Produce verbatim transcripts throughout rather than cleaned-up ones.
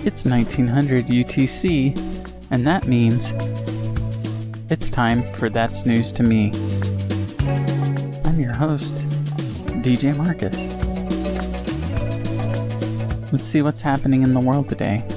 It's nineteen hundred U T C, and that means it's time for That's News to Me. I'm your host, D J Marcus. Let's see what's happening in the world today.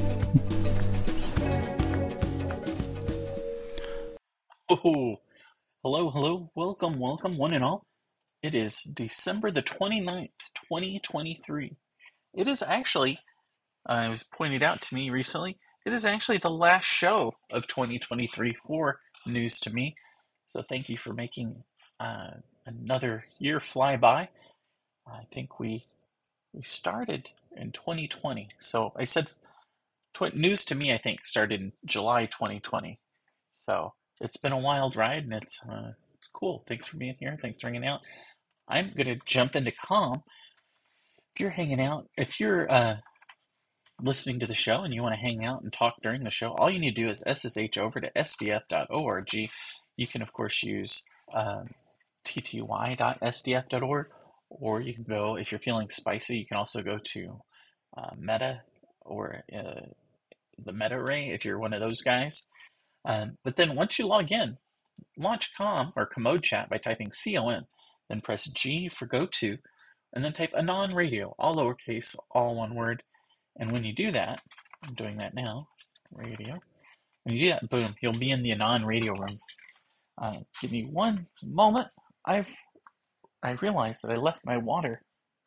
Oh, hello, hello, welcome, welcome, one and all. It is December the twenty-ninth, twenty twenty-three. It is actually, uh, it was pointed out to me recently, it is actually the last show of twenty twenty-three for News to Me. So thank you for making uh, another year fly by. I think we we started in twenty twenty. So I said tw- News to Me, I think, started in July twenty twenty. So it's been a wild ride, and it's uh, it's cool. Thanks for being here. Thanks for hanging out. I'm gonna jump into calm. If you're hanging out, if you're uh, listening to the show and you want to hang out and talk during the show, all you need to do is S S H over to S D F dot org. You can, of course, use um, T T Y dot S D F dot org, or you can go, if you're feeling spicy, you can also go to uh, Meta or uh, the Meta Ray if you're one of those guys. Um, but then once you log in, launch com or commode chat by typing C O M, then press G for go to, and then type Anon Radio, all lowercase, all one word. And when you do that, I'm doing that now, radio. When you do that, boom, you'll be in the Anon Radio room. Uh, give me one moment. I've I realized that I left my water.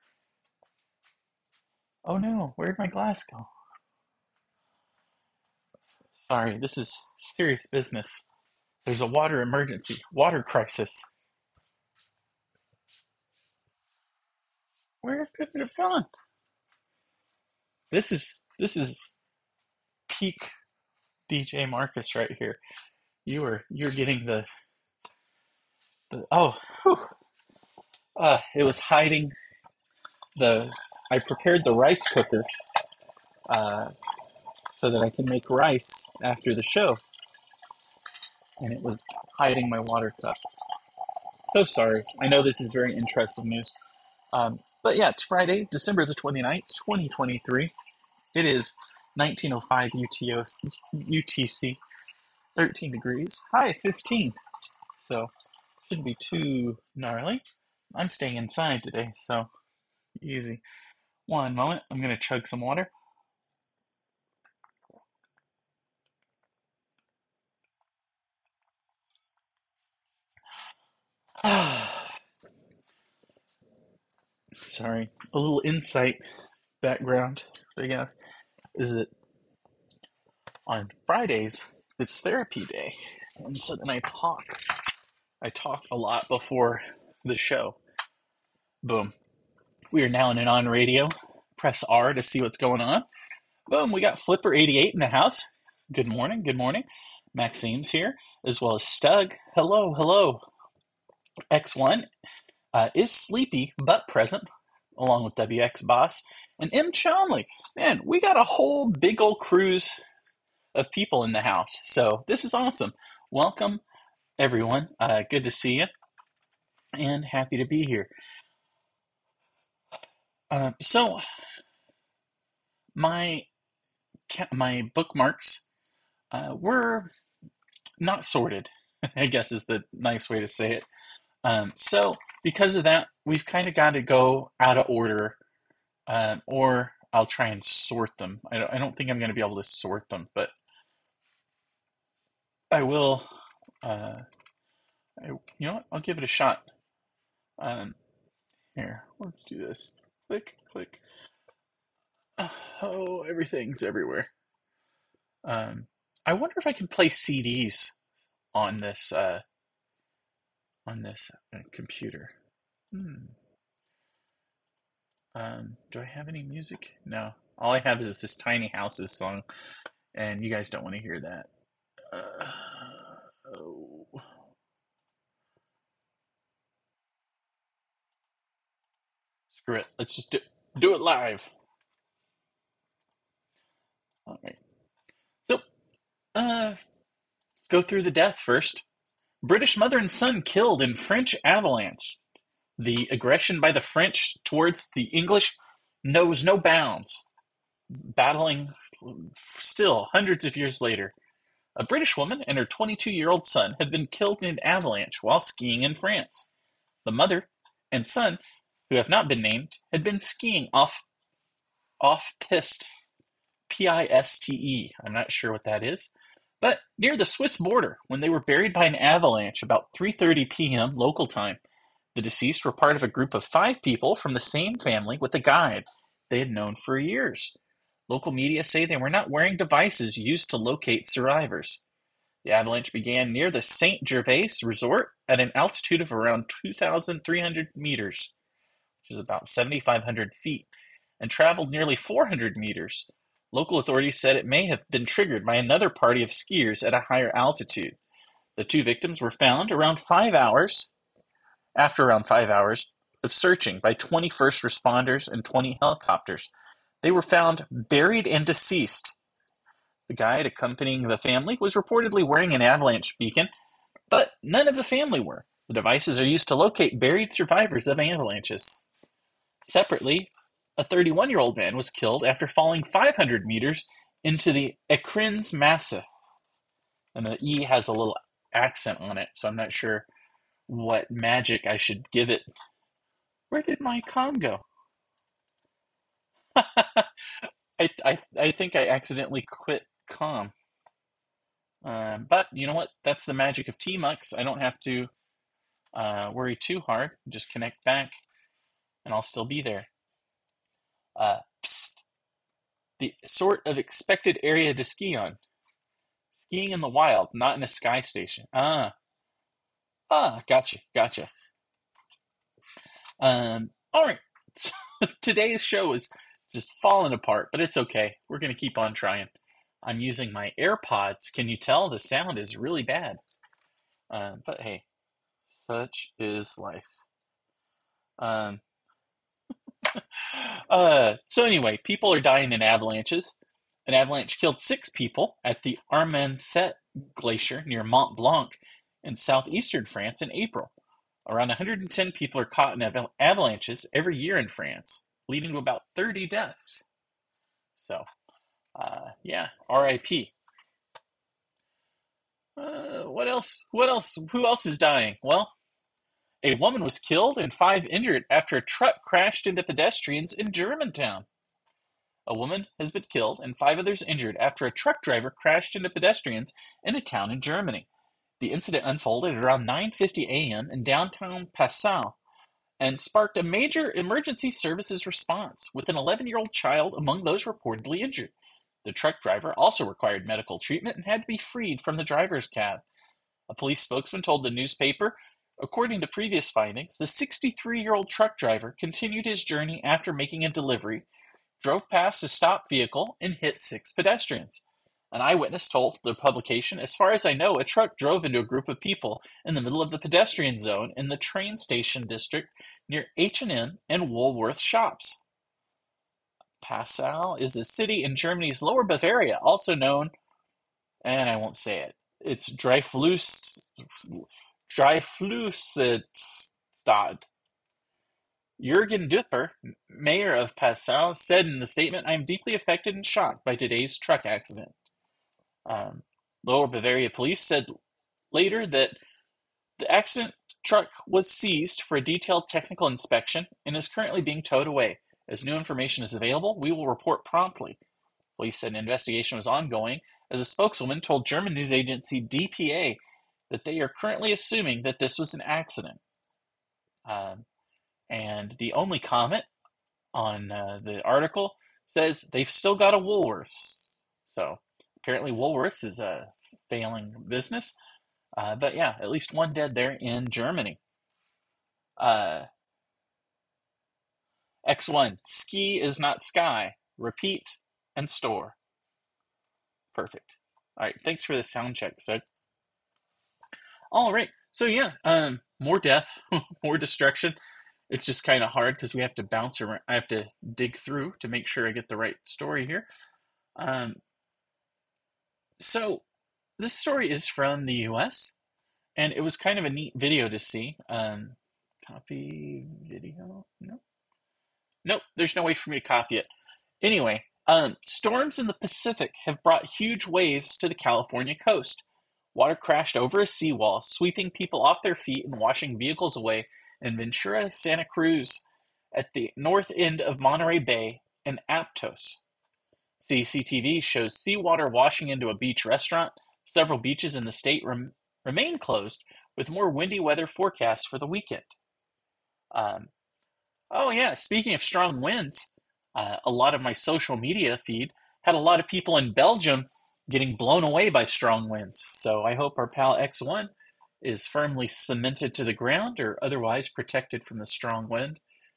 Oh no, where'd my glass go? Sorry, this is serious business. There's a water emergency, water crisis. Where could it have gone? This is this is peak D J Marcus right here. You are you're getting the the oh whew. uh it was hiding the I prepared the rice cooker uh so that I can make rice after the show, and it was hiding my water cup. So sorry. I know this is very interesting news. Um but yeah, it's Friday, December the twenty-ninth, twenty twenty-three. It is nineteen oh five U T C, thirteen degrees, high fifteen. So shouldn't be too gnarly. I'm staying inside today, so easy. One moment, I'm gonna chug some water. Sorry, a little insight background, I guess, is that on Fridays it's therapy day, and so then I talk. I talk a lot before the show. Boom. We are now in an on radio. Press R to see what's going on. Boom, we got Flipper eighty-eight in the house. Good morning, good morning. Maxine's here, as well as Stug. Hello, hello. X one uh, is sleepy but present, along with W X Boss and M Chomley. Man, we got a whole big old cruise of people in the house, so this is awesome. Welcome, everyone. Uh, good to see you, and happy to be here. Uh, so, my my bookmarks uh, were not sorted, I guess is the nice way to say it. Um, so because of that, we've kind of got to go out of order, um, or I'll try and sort them. I don't, I don't think I'm going to be able to sort them, but I will. Uh, I, you know what? I'll give it a shot. Um, here, let's do this. Click, click. Oh, everything's everywhere. Um, I wonder if I can play C Ds on this uh, on this uh, computer. Hmm. Um, do I have any music? No. All I have is this Tiny Houses song, and you guys don't want to hear that. Uh, oh. Screw it. Let's just do, do it live. All right. So, uh, go through the death first. British mother and son killed in French avalanche. The aggression by the French towards the English knows no bounds. battling still hundreds of years later. A British woman and her twenty-two-year-old son had been killed in an avalanche while skiing in France. The mother and son, who have not been named, had been skiing off off-piste, P I S T E. I'm not sure what that is. But near the Swiss border when they were buried by an avalanche about three thirty p.m. local time. The deceased were part of a group of five people from the same family with a guide they had known for years. Local media say they were not wearing devices used to locate survivors. The avalanche began near the Saint Gervais resort at an altitude of around two thousand three hundred meters, which is about seven thousand five hundred feet, and traveled nearly four hundred meters. Local authorities said it may have been triggered by another party of skiers at a higher altitude. The two victims were found around five hours, after around five hours of searching by twenty first responders and twenty helicopters. They were found buried and deceased. The guide accompanying the family was reportedly wearing an avalanche beacon, but none of the family were. The devices are used to locate buried survivors of avalanches. Separately, a thirty-one-year-old man was killed after falling five hundred meters into the Écrins Massif. And the E has a little accent on it, so I'm not sure what magic I should give it. Where did my com go? I, I, I think I accidentally quit com. Uh, but you know what? That's the magic of Tmux. I don't have to uh, worry too hard. Just connect back, and I'll still be there. Uh, psst. The sort of expected area to ski on. Skiing in the wild, not in a sky station. Ah. Ah, gotcha, gotcha. Um, all right. So today's show is just falling apart, but it's okay. We're going to keep on trying. I'm using my AirPods. Can you tell the sound is really bad? Uh, but hey, such is life. Um, uh, so anyway, people are dying in avalanches. An avalanche killed six people at the Armancet Glacier near Mont Blanc in southeastern France in April. Around one hundred ten people are caught in av- avalanches every year in France, leading to about thirty deaths. So, uh, yeah, R I P Uh, what else? What else? Who else is dying? Well, a woman was killed and five injured after a truck crashed into pedestrians in Germantown. A woman has been killed and five others injured after a truck driver crashed into pedestrians in a town in Germany. The incident unfolded at around nine fifty a.m. in downtown Passau and sparked a major emergency services response, with an eleven-year-old child among those reportedly injured. The truck driver also required medical treatment and had to be freed from the driver's cab. A police spokesman told the newspaper, according to previous findings, the sixty-three-year-old truck driver continued his journey after making a delivery, drove past a stopped vehicle, and hit six pedestrians. An eyewitness told the publication, as far as I know, a truck drove into a group of people in the middle of the pedestrian zone in the train station district near H and M and Woolworth shops. Passau is a city in Germany's Lower Bavaria, also known, and I won't say it, it's Dreyfus, Dreyfusstadt. Jürgen Dupper, mayor of Passau, said in the statement, I am deeply affected and shocked by today's truck accident. Um, Lower Bavaria police said later that the accident truck was seized for a detailed technical inspection and is currently being towed away. As new information is available, we will report promptly. Police said an investigation was ongoing, as a spokeswoman told German news agency D P A that they are currently assuming that this was an accident. Um, and the only comment on uh, the article says they've still got a Woolworths. So apparently Woolworths is a failing business. Uh, but yeah, at least one dead there in Germany. Uh, X one, ski is not sky. Repeat and store. Perfect. All right, thanks for the sound check, so. All right, so yeah, um, more death, more destruction. It's just kind of hard because we have to bounce around. I have to dig through to make sure I get the right story here. Um, so this story is from the U S, and it was kind of a neat video to see. Um, copy video? No. Nope, there's no way for me to copy it. Anyway, Um, storms in the Pacific have brought huge waves to the California coast. Water crashed over a seawall, sweeping people off their feet and washing vehicles away in Ventura, Santa Cruz, at the north end of Monterey Bay, and Aptos. C C T V shows seawater washing into a beach restaurant. Several beaches in the state rem- remain closed, with more windy weather forecasts for the weekend. Um, oh, yeah, speaking of strong winds, uh, a lot of my social media feed had a lot of people in Belgium getting blown away by strong winds. So I hope our pal X one is firmly cemented to the ground or otherwise protected from the strong wind.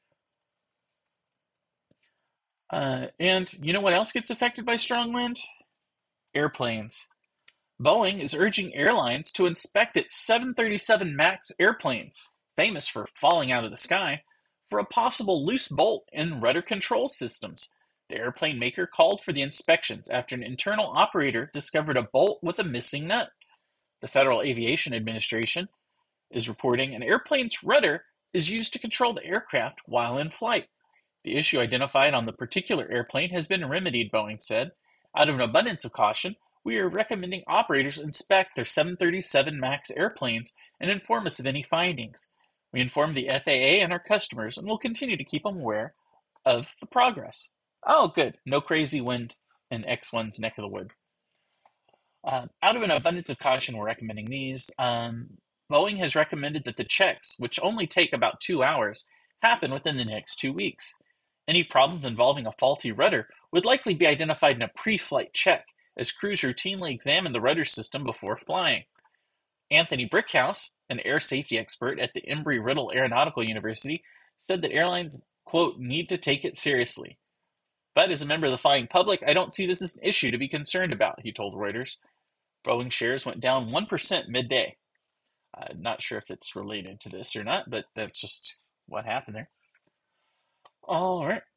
Uh, and you know what else gets affected by strong wind? Airplanes. Boeing is urging airlines to inspect its seven thirty-seven MAX airplanes, famous for falling out of the sky, for a possible loose bolt in rudder control systems. The airplane maker called for the inspections after an internal operator discovered a bolt with a missing nut. The Federal Aviation Administration is reporting an airplane's rudder is used to control the aircraft while in flight. The issue identified on the particular airplane has been remedied, Boeing said. Out of an abundance of caution, we are recommending operators inspect their seven thirty-seven MAX airplanes and inform us of any findings. We inform the F A A and our customers and will continue to keep them aware of the progress. Oh, good. No crazy wind in X one's neck of the wood. Uh, out of an abundance of caution, we're recommending these. Um, Boeing has recommended that the checks, which only take about two hours, happen within the next two weeks. Any problems involving a faulty rudder would likely be identified in a pre-flight check, as crews routinely examine the rudder system before flying. Anthony Brickhouse, an air safety expert at the Embry-Riddle Aeronautical University, said that airlines, quote, need to take it seriously. But as a member of the flying public, I don't see this as an issue to be concerned about, he told Reuters. Boeing shares went down one percent midday. I'm not sure if it's related to this or not, but that's just what happened there. All right.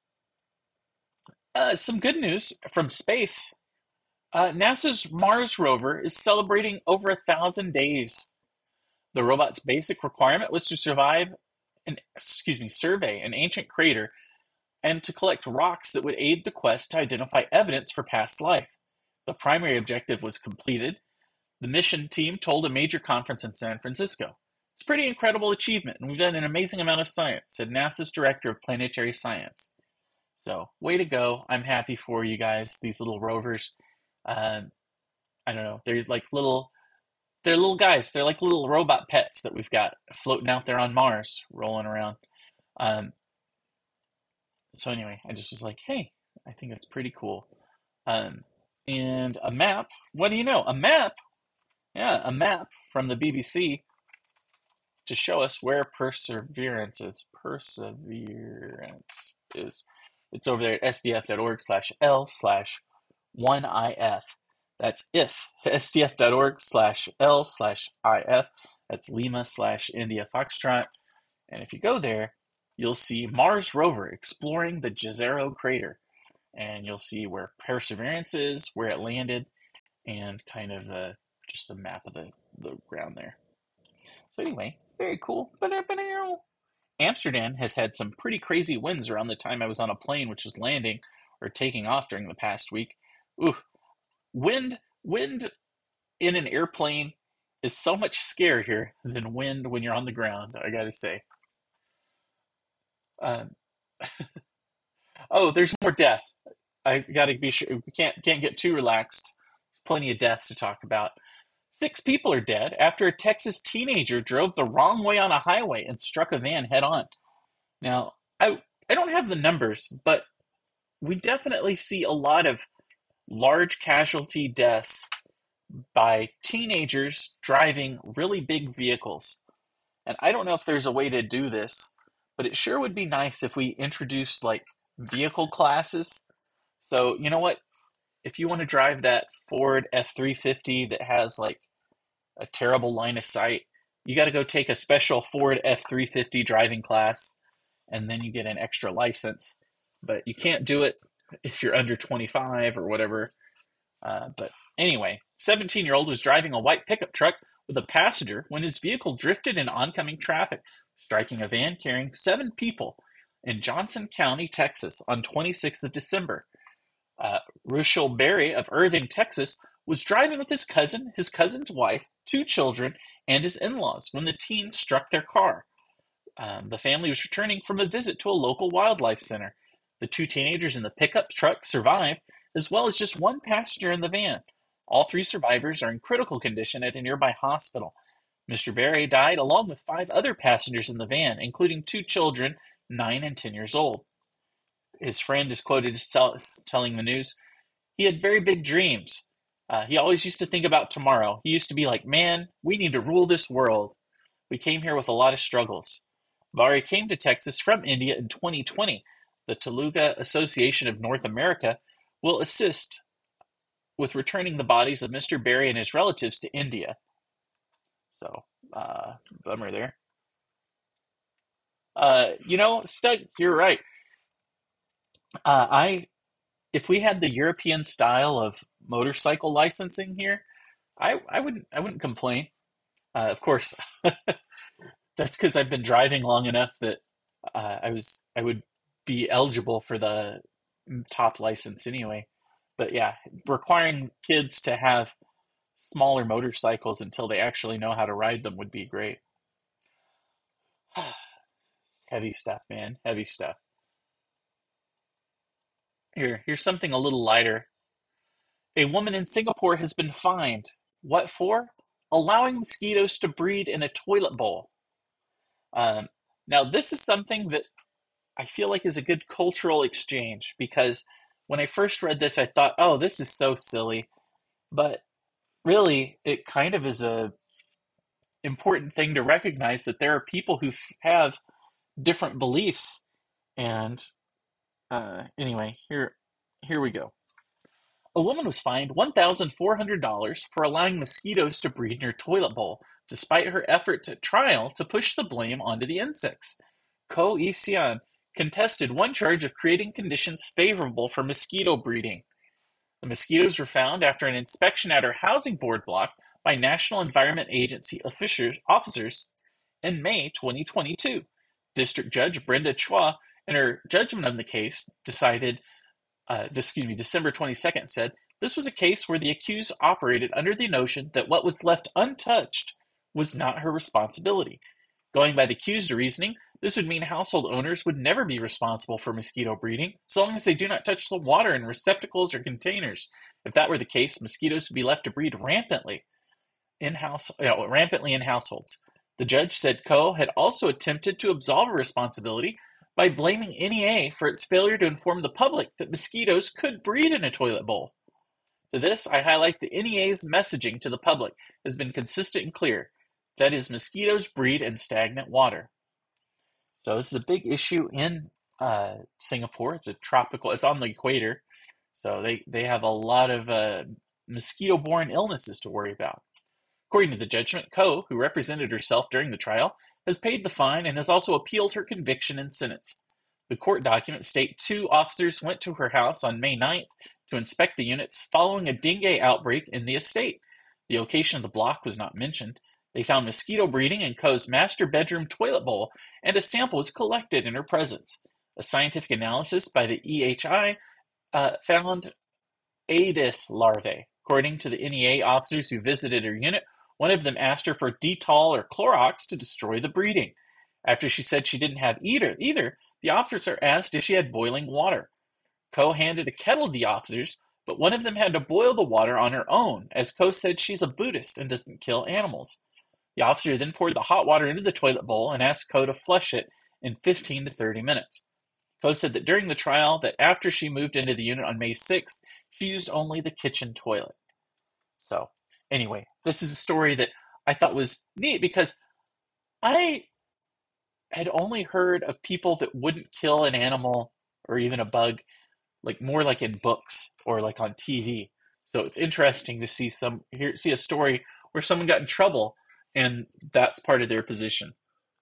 Uh, some good news from space. Uh, NASA's Mars rover is celebrating over a thousand days. The robot's basic requirement was to survive an excuse me survey an ancient crater and to collect rocks that would aid the quest to identify evidence for past life. The primary objective was completed. The mission team told a major conference in San Francisco. It's a pretty incredible achievement, and we've done an amazing amount of science, said NASA's Director of Planetary Science. So, way to go. I'm happy for you guys, these little rovers. Uh, I don't know. They're like little, they're little guys. They're like little robot pets that we've got floating out there on Mars, rolling around. Um, so anyway, I just was like, hey, I think that's pretty cool. Um, and a map. What do you know? A map. Yeah, a map from the B B C to show us where Perseverance is. Perseverance is. It's over there at sdf.org slash L slash 1IF. That's if. sdf.org slash L slash IF. That's Lima slash India Foxtrot. And if you go there, you'll see Mars rover exploring the Jezero crater. And you'll see where Perseverance is, where it landed, and kind of the, just the map of the, the ground there. So anyway, very cool. Amsterdam has had some pretty crazy winds around the time I was on a plane which was landing or taking off during the past week. Ooh, wind, wind in an airplane is so much scarier than wind when you're on the ground, I gotta say. Um, oh, there's more death. I gotta be sure we can't can't get too relaxed. There's plenty of death to talk about. Six people are dead after a Texas teenager drove the wrong way on a highway and struck a van head on. Now, I I don't have the numbers, but we definitely see a lot of large casualty deaths by teenagers driving really big vehicles. And I don't know if there's a way to do this, but it sure would be nice if we introduced like vehicle classes. So, you know what? If you want to drive that Ford F three fifty that has like a terrible line of sight, you got to go take a special Ford F three fifty driving class, and then you get an extra license. But you can't do it if you're under twenty-five or whatever. Uh, but anyway, seventeen-year-old was driving a white pickup truck with a passenger when his vehicle drifted in oncoming traffic, striking a van carrying seven people in Johnson County, Texas on twenty-sixth of December. Uh, Rushel Berry of Irving, Texas, was driving with his cousin, his cousin's wife, two children, and his in-laws when the teen struck their car. Um, the family was returning from a visit to a local wildlife center. The two teenagers in the pickup truck survived, as well as just one passenger in the van. All three survivors are in critical condition at a nearby hospital. Mister Berry died along with five other passengers in the van, including two children, nine and ten years old. His friend is quoted as tell, telling the news, he had very big dreams. Uh, he always used to think about tomorrow. He used to be like, man, we need to rule this world. We came here with a lot of struggles. Berry came to Texas from India in twenty twenty. The Telugu Association of North America will assist with returning the bodies of Mister Berry and his relatives to India. So, uh, bummer there. Uh, you know, Stug, you're right. Uh, I, if we had the European style of motorcycle licensing here, I, I wouldn't, I wouldn't complain. Uh, of course, that's because I've been driving long enough that uh, I was, I would be eligible for the top license anyway. But yeah, requiring kids to have smaller motorcycles until they actually know how to ride them would be great. Heavy stuff, man. Heavy stuff. Here, here's something a little lighter. A woman in Singapore has been fined. What for? Allowing mosquitoes to breed in a toilet bowl. Um, now, this is something that I feel like is a good cultural exchange because when I first read this, I thought, oh, this is so silly. But really, it kind of is a important thing to recognize that there are people who f- have different beliefs. And uh, anyway, here, here we go. A woman was fined one thousand four hundred dollars for allowing mosquitoes to breed in her toilet bowl, despite her efforts at trial to push the blame onto the insects. Ko Isian contested one charge of creating conditions favorable for mosquito breeding. The mosquitoes were found after an inspection at her housing board block by National Environment Agency officers in May twenty twenty-two. District Judge Brenda Chua, in her judgment on the case, decided uh, excuse me, December twenty-second said, this was a case where the accused operated under the notion that what was left untouched was not her responsibility. Going by the accused reasoning, this would mean household owners would never be responsible for mosquito breeding, so long as they do not touch the water in receptacles or containers. If that were the case, mosquitoes would be left to breed rampantly in house, you know, rampantly in households. The judge said Ko had also attempted to absolve her responsibility by blaming N E A for its failure to inform the public that mosquitoes could breed in a toilet bowl. To this, I highlight the N E A's messaging to the public has been consistent and clear. That is, mosquitoes breed in stagnant water. So this is a big issue in uh, Singapore. It's a tropical, it's on the equator. So they, they have a lot of uh, mosquito-borne illnesses to worry about. According to the judgment, Ko, who represented herself during the trial, has paid the fine and has also appealed her conviction and sentence. The court documents state two officers went to her house on May ninth to inspect the units following a dengue outbreak in the estate. The location of the block was not mentioned. They found mosquito breeding in Ko's master bedroom toilet bowl, and a sample was collected in her presence. A scientific analysis by the E H I uh, found Aedes larvae. According to the N E A officers who visited her unit, one of them asked her for Dettol or Clorox to destroy the breeding. After she said she didn't have either, either, the officer asked if she had boiling water. Ko handed a kettle to the officers, but one of them had to boil the water on her own, as Ko said she's a Buddhist and doesn't kill animals. The officer then poured the hot water into the toilet bowl and asked Ko to flush it in fifteen to thirty minutes. Ko said that during the trial that after she moved into the unit on May sixth, she used only the kitchen toilet. So, anyway, this is a story that I thought was neat because I had only heard of people that wouldn't kill an animal or even a bug, like more like in books or like on T V. So it's interesting to see some here see a story where someone got in trouble and that's part of their position.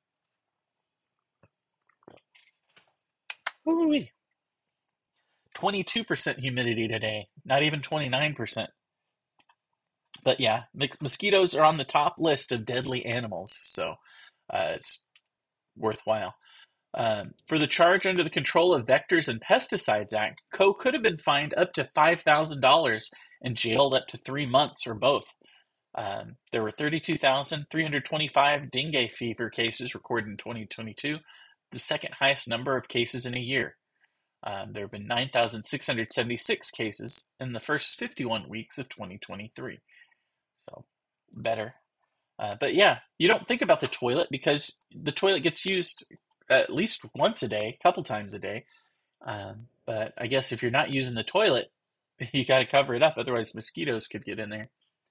Ooh-wee. twenty-two percent humidity today, not even twenty-nine percent. But yeah, mosquitoes are on the top list of deadly animals, so uh, it's worthwhile. Um, for the charge under the Control of Vectors and Pesticides Act, Coe could have been fined up to five thousand dollars and jailed up to three months or both. Um, there were thirty-two thousand three hundred twenty-five dengue fever cases recorded in twenty twenty-two, the second highest number of cases in a year. Um, there have been nine thousand six hundred seventy-six cases in the first fifty-one weeks of twenty twenty-three. So, better. Uh, but yeah, you don't think about the toilet because the toilet gets used at least once a day, a couple times a day. Um, but I guess if you're not using the toilet, you got to cover it up. Otherwise, mosquitoes could get in there.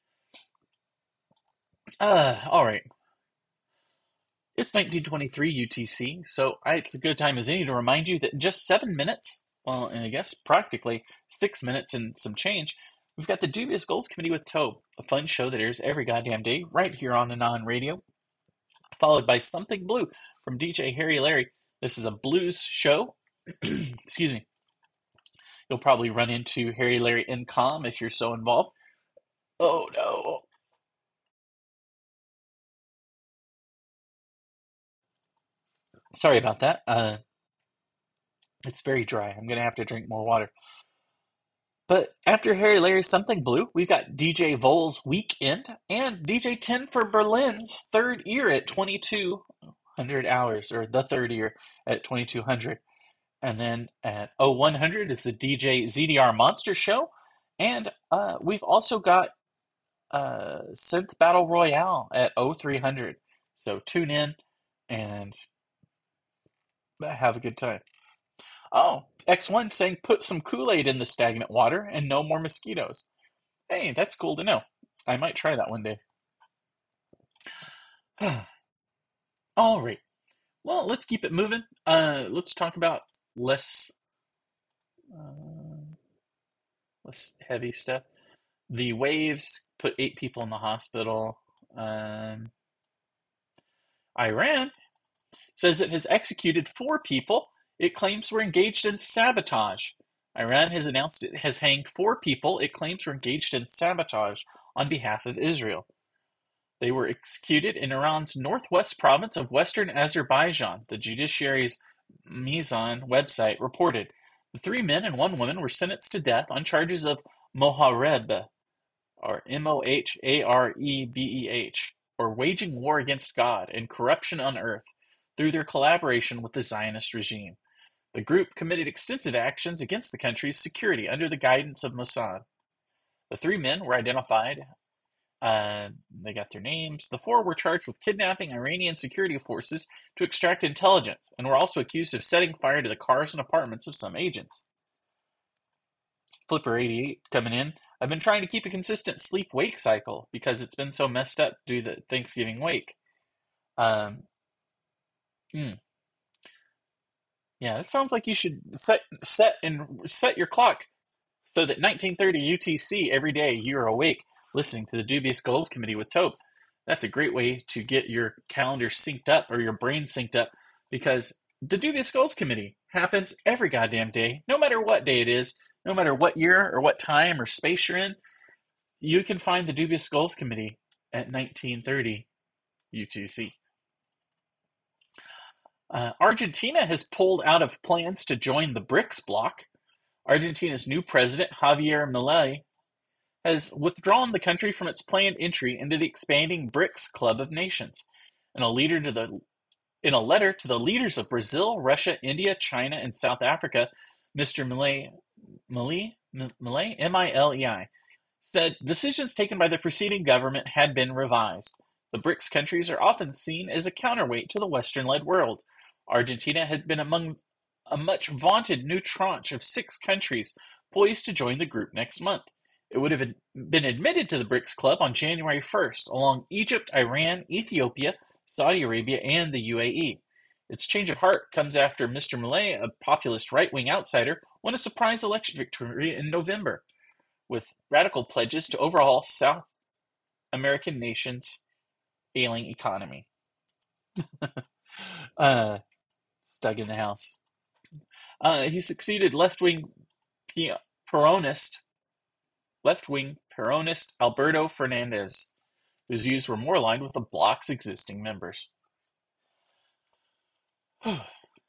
Uh, all right. It's nineteen twenty-three U T C, so I, it's a good time as any to remind you that in just seven minutes, well, and I guess practically six minutes and some change, we've got the Dubious Goals Committee with Tobe, a fun show that airs every goddamn day right here on Anon Radio, followed by Something Blue from D J Harry Larry. This is a blues show. Excuse me. You'll probably run into Harry Larry Incom if you're so involved. Oh no. Sorry about that. Uh, it's very dry. I'm going to have to drink more water. But after Harry Larry's Something Blue, we've got D J Vol's Weekend and D J ten for Berlin's third ear at twenty-two hundred hours, or the third ear at twenty-two hundred. And then at oh one hundred is the D J Z D R Monster Show. And uh, we've also got uh, Synth Battle Royale at oh three hundred. So tune in and have a good time. Oh, X one saying put some Kool-Aid in the stagnant water and no more mosquitoes. Hey, that's cool to know. I might try that one day. All right. Well, let's keep it moving. Uh, let's talk about less, uh, less heavy stuff. The waves put eight people in the hospital. Um, Iran says it has executed four people it claims were engaged in sabotage. Iran has announced it has hanged four people it claims were engaged in sabotage on behalf of Israel. They were executed in Iran's northwest province of western Azerbaijan, the judiciary's Mizan website reported. The three men and one woman were sentenced to death on charges of mohareb, or M O H A R E B E H, or waging war against God and corruption on earth through their collaboration with the Zionist regime. The group committed extensive actions against the country's security under the guidance of Mossad. The three men were identified. Uh, they got their names. The four were charged with kidnapping Iranian security forces to extract intelligence and were also accused of setting fire to the cars and apartments of some agents. Flipper eighty-eight coming in. I've been trying to keep a consistent sleep-wake cycle because it's been so messed up due to the Thanksgiving wake. Um, hmm. Yeah, that sounds like you should set set and set your clock so that nineteen thirty U T C every day you're awake listening to the Dubious Goals Committee with Tope. That's a great way to get your calendar synced up or your brain synced up because the Dubious Goals Committee happens every goddamn day, no matter what day it is, no matter what year or what time or space you're in. You can find the Dubious Goals Committee at nineteen thirty U T C. Uh, Argentina has pulled out of plans to join the BRICS bloc. Argentina's new president, Javier Milei, has withdrawn the country from its planned entry into the expanding BRICS Club of Nations. In a, leader to the, in a letter to the leaders of Brazil, Russia, India, China, and South Africa, Mister Milei, Milei, Milei, M I L E I, said decisions taken by the preceding government had been revised. The BRICS countries are often seen as a counterweight to the Western-led world. Argentina had been among a much vaunted new tranche of six countries poised to join the group next month. It would have been admitted to the BRICS Club on January first, along Egypt, Iran, Ethiopia, Saudi Arabia, and the U A E. Its change of heart comes after Mister Milei, a populist right-wing outsider, won a surprise election victory in November, with radical pledges to overhaul South American nations' ailing economy. uh, stuck in the house. Uh, he succeeded left-wing Peronist, left-wing Peronist Alberto Fernandez, whose views were more aligned with the bloc's existing members.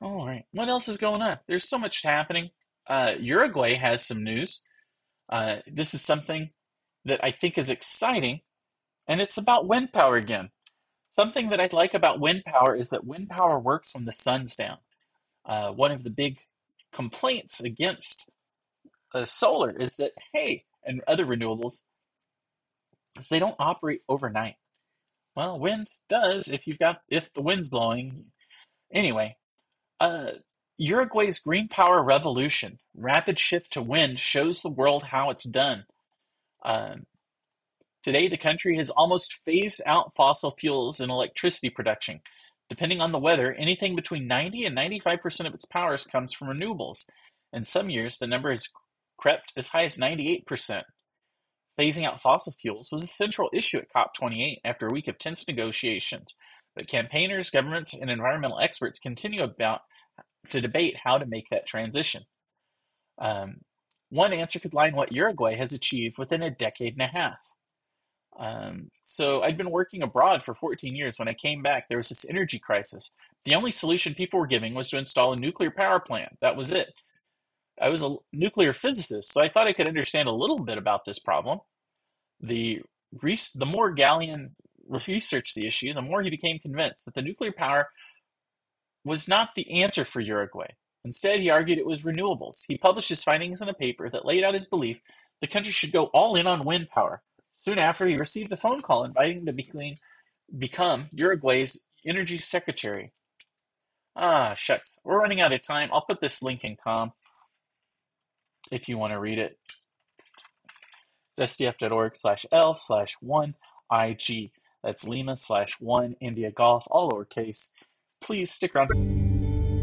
All right. What else is going on? There's so much happening. Uh, Uruguay has some news. Uh, this is something that I think is exciting, and it's about wind power again. Something that I like about wind power is that wind power works when the sun's down. Uh, one of the big complaints against uh, solar is that, hey, and other renewables, is they don't operate overnight. Well, wind does if you've got if the wind's blowing. Anyway, uh, Uruguay's green power revolution, rapid shift to wind, shows the world how it's done. Um, Today, the country has almost phased out fossil fuels in electricity production. Depending on the weather, anything between ninety and ninety-five percent of its power comes from renewables. In some years, the number has crept as high as ninety-eight percent. Phasing out fossil fuels was a central issue at COP twenty-eight after a week of tense negotiations, but campaigners, governments, and environmental experts continue about to debate how to make that transition. Um, one answer could lie in what Uruguay has achieved within a decade and a half. Um, so I'd been working abroad for fourteen years. When I came back, there was this energy crisis. The only solution people were giving was to install a nuclear power plant. That was it. I was a nuclear physicist, so I thought I could understand a little bit about this problem. The, the more Gallian researched the issue, the more he became convinced that the nuclear power was not the answer for Uruguay. Instead, he argued it was renewables. He published his findings in a paper that laid out his belief the country should go all in on wind power. Soon after, he received a phone call inviting him to become, become Uruguay's energy secretary. Ah, shucks. We're running out of time. I'll put this link in com if you want to read it. It's sdf.org slash L slash one IG. That's Lima slash one India Golf, all lowercase. Please stick around.